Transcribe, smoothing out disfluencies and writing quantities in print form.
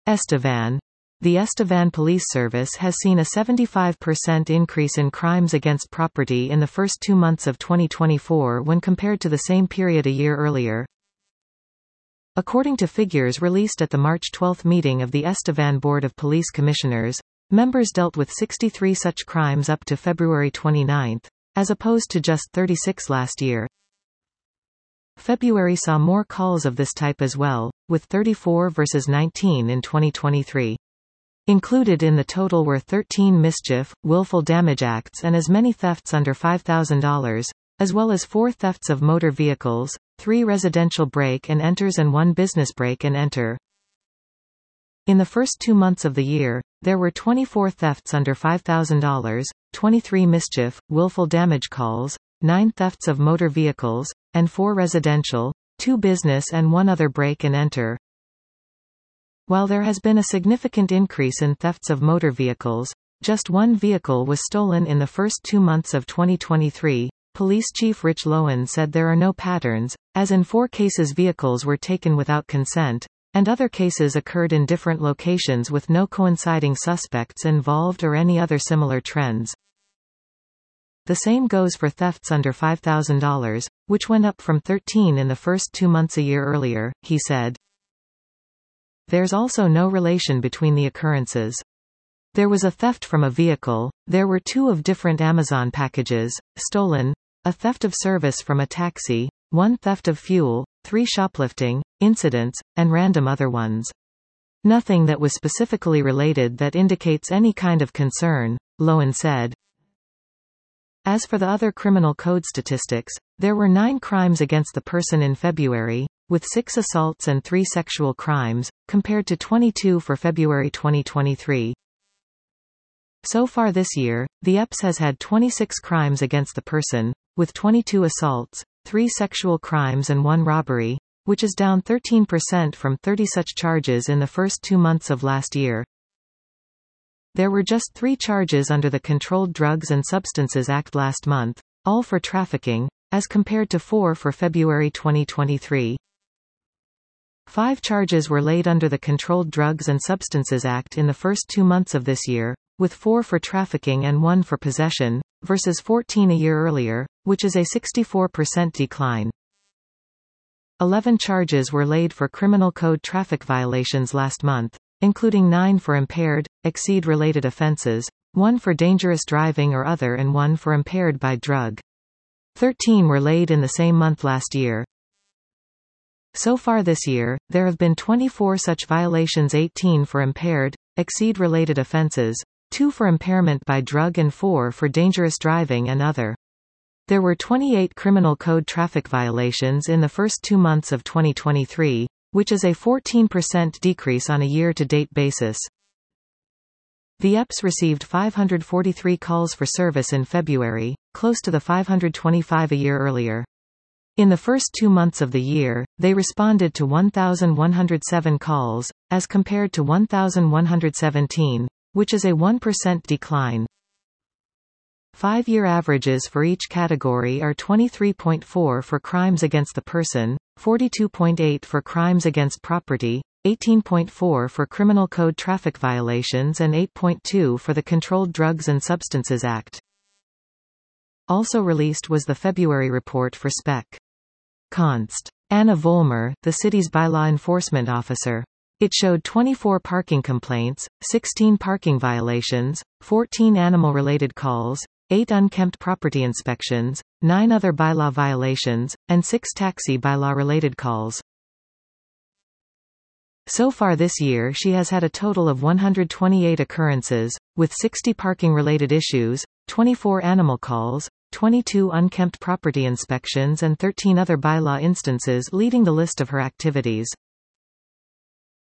Estevan. The Estevan Police Service has seen a 75% increase in crimes against property in the first 2 months of 2024 when compared to the same period a year earlier. According to figures released at the March 12 meeting of the Estevan Board of Police Commissioners, members dealt with 63 such crimes up to February 29, as opposed to just 36 last year. February saw more calls of this type as well, with 34 versus 19 in 2023. Included in the total were 13 mischief, willful damage acts and as many thefts under $5,000, as well as 4 thefts of motor vehicles, 3 residential break-and-enters and 1 business break-and-enter. In the first 2 months of the year, there were 24 thefts under $5,000, 23 mischief, willful damage calls, 9 thefts of motor vehicles, and 4 residential, 2 business and 1 other break-and-enter. While there has been a significant increase in thefts of motor vehicles, just 1 vehicle was stolen in the first 2 months of 2023. Police Chief Rich Loewen said there are no patterns, as in 4 cases vehicles were taken without consent, and other cases occurred in different locations with no coinciding suspects involved or any other similar trends. The same goes for thefts under $5,000, which went up from 13 in the first 2 months a year earlier, he said. There's also no relation between the occurrences. There was a theft from a vehicle, there were 2 of different Amazon packages, stolen, a theft of service from a taxi, 1 theft of fuel, 3 shoplifting incidents, and random other ones. Nothing that was specifically related that indicates any kind of concern, Loewen said. As for the other criminal code statistics, there were 9 crimes against the person in February, with 6 assaults and 3 sexual crimes, compared to 22 for February 2023. So far this year, the EPS has had 26 crimes against the person, with 22 assaults, 3 sexual crimes and 1 robbery, which is down 13% from 30 such charges in the first 2 months of last year. There were just 3 charges under the Controlled Drugs and Substances Act last month, all for trafficking, as compared to 4 for February 2023. 5 charges were laid under the Controlled Drugs and Substances Act in the first 2 months of this year, with 4 for trafficking and 1 for possession, versus 14 a year earlier, which is a 64% decline. 11 charges were laid for criminal code traffic violations last month, including 9 for impaired, exceed-related offenses, 1 for dangerous driving or other and 1 for impaired by drug. 13 were laid in the same month last year. So far this year, there have been 24 such violations, 18 for impaired, exceed-related offenses, 2 for impairment by drug and 4 for dangerous driving and other. There were 28 criminal code traffic violations in the first 2 months of 2023, which is a 14% decrease on a year-to-date basis. The EPS received 543 calls for service in February, close to the 525 a year earlier. In the first 2 months of the year, they responded to 1,107 calls, as compared to 1,117, which is a 1% decline. 5-year averages for each category are 23.4 for crimes against the person, 42.8 for crimes against property, 18.4 for criminal code traffic violations and 8.2 for the Controlled Drugs and Substances Act. Also released was the February report for Spec. Const. Anna Vollmer, the city's bylaw enforcement officer. It showed 24 parking complaints, 16 parking violations, 14 animal-related calls, 8 unkempt property inspections, 9 other bylaw violations, and 6 taxi bylaw-related calls. So far this year she has had a total of 128 occurrences, with 60 parking-related issues, 24 animal calls, 22 unkempt property inspections and 13 other bylaw instances leading the list of her activities.